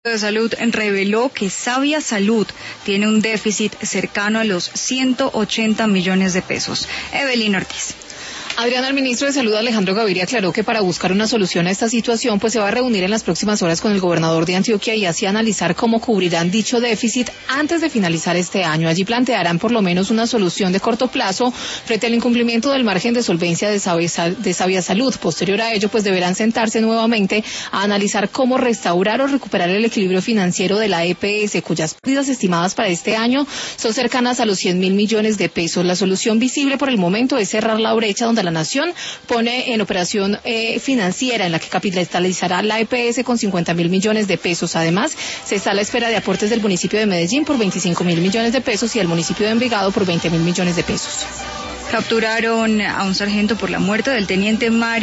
de Salud reveló que Sabia Salud tiene un déficit cercano a los 180 millones de pesos. Evelyn Ortiz. Adriana, el ministro de Salud, Alejandro Gaviria, aclaró que para buscar una solución a esta situación, pues se va a reunir en las próximas horas con el gobernador de Antioquia y así analizar cómo cubrirán dicho déficit antes de finalizar este año. Allí plantearán por lo menos una solución de corto plazo frente al incumplimiento del margen de solvencia de Sabia Salud. Posterior a ello, pues deberán sentarse nuevamente a analizar cómo restaurar o recuperar el equilibrio financiero de la EPS, cuyas pérdidas estimadas para este año son cercanas a los 100.000 millones de pesos. La solución visible por el momento es cerrar la brecha donde la Nación pone en operación financiera en la que capitalizará la EPS con 50.000 millones de pesos. Además, se está a la espera de aportes del municipio de Medellín por 25.000 millones de pesos y el municipio de Envigado por 20.000 millones de pesos. Capturaron a un sargento por la muerte del teniente Mario